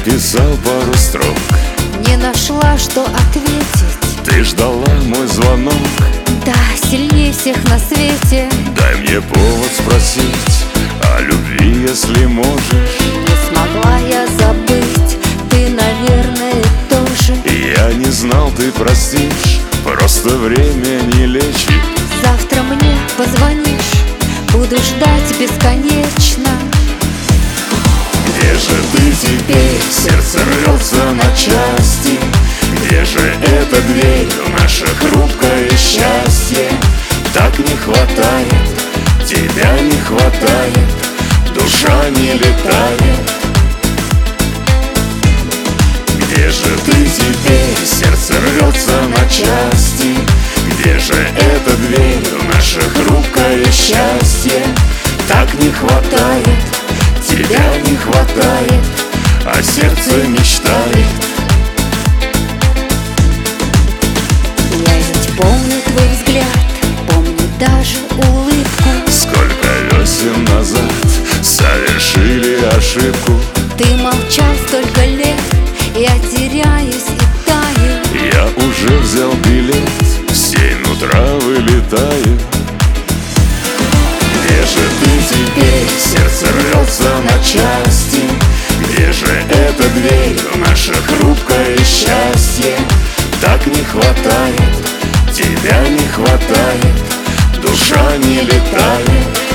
написал пару строк, не нашла, что ответить. ты ждала мой звонок. Да, сильнее всех на свете. Дай мне повод спросить о любви, если можешь. Не смогла я забыть, ты, наверное, тоже. Я не знал, ты простишь, просто время не лечит. Завтра мне позвонишь, буду ждать бесконечно. Где же ты теперь? Сердце рвется на части. Где же эта дверь в наше хрупкое счастье? Так не хватает, тебя не хватает, душа не летает. Где же ты теперь? Сердце рвется на части. Где же эта дверь в наше хрупкое счастье? Так не хватает, тебя не хватает, а сердце мечтает. Я ведь помню твой взгляд, помню даже улыбку. Сколько весен назад совершили ошибку. Ты молчал столько лет, я теряюсь и таю. Я уже взял билет, в 7 утра вылетаю. Где же ты теперь? Сердце рвется на части. Где же эта дверь в наше хрупкое счастье? Так не хватает, тебя не хватает, душа не летает.